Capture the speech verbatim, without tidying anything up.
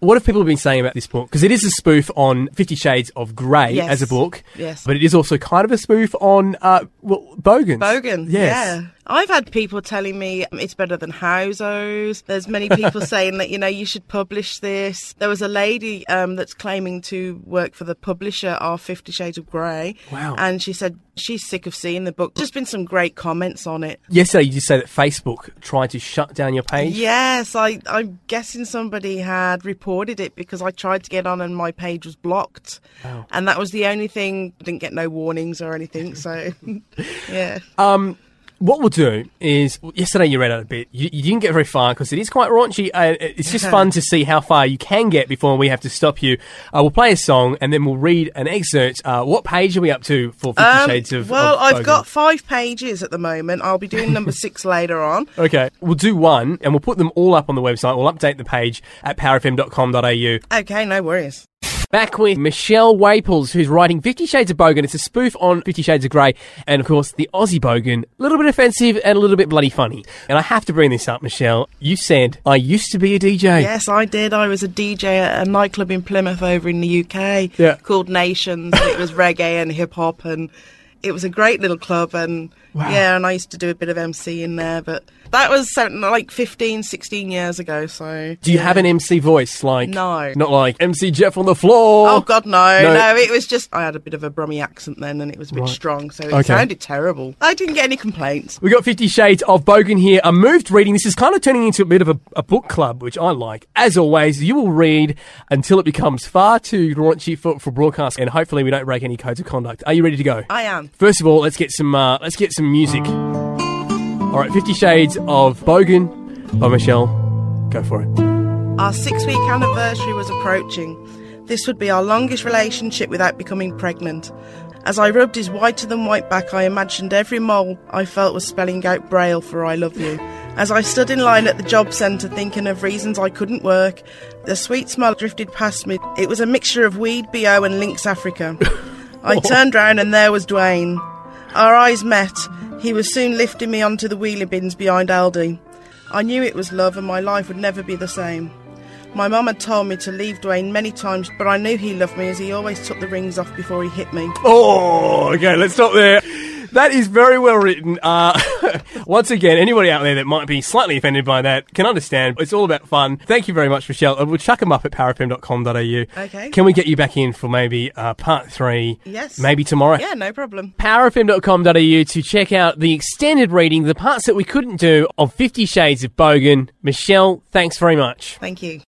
What have people been saying about this book? Because it is a spoof on Fifty Shades of Grey yes. as a book. Yes. But it is also kind of a spoof on, uh, well, Bogans. Bogan, Yes. yeah. I've had people telling me it's better than Housos. There's many people saying that, you know, you should publish this. There was a lady um, that's claiming to work for the publisher of Fifty Shades of Grey. Wow. And she said she's sick of seeing the book. There's been some great comments on it. Yesterday you just said that Facebook tried to shut down your page. Yes, I, I'm guessing somebody had reported it because I tried to get on and my page was blocked. Wow. And that was the only thing. I didn't get no warnings or anything, so yeah. Um, what we'll do is, yesterday you read out a bit. You, you didn't get very far because it is quite raunchy. Uh, it's just fun to see how far you can get before we have to stop you. Uh, we'll play a song and then we'll read an excerpt. Uh, what page are we up to for Fifty Um, Shades of well, of I've Bogan? got five pages at the moment. I'll be doing number six later on. Okay, we'll do one and we'll put them all up on the website. We'll update the page at power f m dot com dot a u. Okay, no worries. Back with Michelle Waples, who's writing Fifty Shades of Bogan. It's a spoof on Fifty Shades of Grey. And, of course, the Aussie Bogan. A little bit offensive and a little bit bloody funny. And I have to bring this up, Michelle. You said, I used to be a D J. Yes, I did. I was a D J at a nightclub in Plymouth over in the U K Yeah. called Nations. It was reggae and hip-hop, and it was a great little club. And, Wow. yeah, and I used to do a bit of M C in there. But that was something like fifteen, sixteen years ago, so... Do you yeah. have an M C voice? Like, No. Not like M C Jeff on the floor? Oh, God, no, No. no. It was just... I had a bit of a Brummy accent then, and it was a bit Right. strong, so it Okay. sounded terrible. I didn't get any complaints. We got Fifty Shades of Bogan here. A moved reading. This is kind of turning into a bit of a, a book club, which I like. As always, you will read until it becomes far too raunchy for, for broadcast, and hopefully we don't break any codes of conduct. Are you ready to go? I am. First of all, let's get some uh, let's get some music. All right, Fifty Shades of Bogan by Michelle. Go for it. Our six-week anniversary was approaching. This would be our longest relationship without becoming pregnant. As I rubbed his whiter-than-white back, I imagined every mole I felt was spelling out Braille for I love you. As I stood in line at the job centre thinking of reasons I couldn't work, the sweet smile drifted past me. It was a mixture of weed, B O and Lynx Africa. I turned round and there was Dwayne. Our eyes met. He was soon lifting me onto the wheelie bins behind Aldi. I knew it was love and my life would never be the same. My mum had told me to leave Dwayne many times, but I knew he loved me as he always took the rings off before he hit me. Oh, okay, let's stop there. That is very well written. Uh, once again, anybody out there that might be slightly offended by that can understand. It's all about fun. Thank you very much, Michelle. Uh, We'll chuck them up at power f m dot com dot a u. Okay. Can we get you back in for maybe uh, part three? Yes. Maybe tomorrow? Yeah, no problem. power f m dot com dot a u to check out the extended reading, the parts that we couldn't do of Fifty Shades of Bogan. Michelle, thanks very much. Thank you.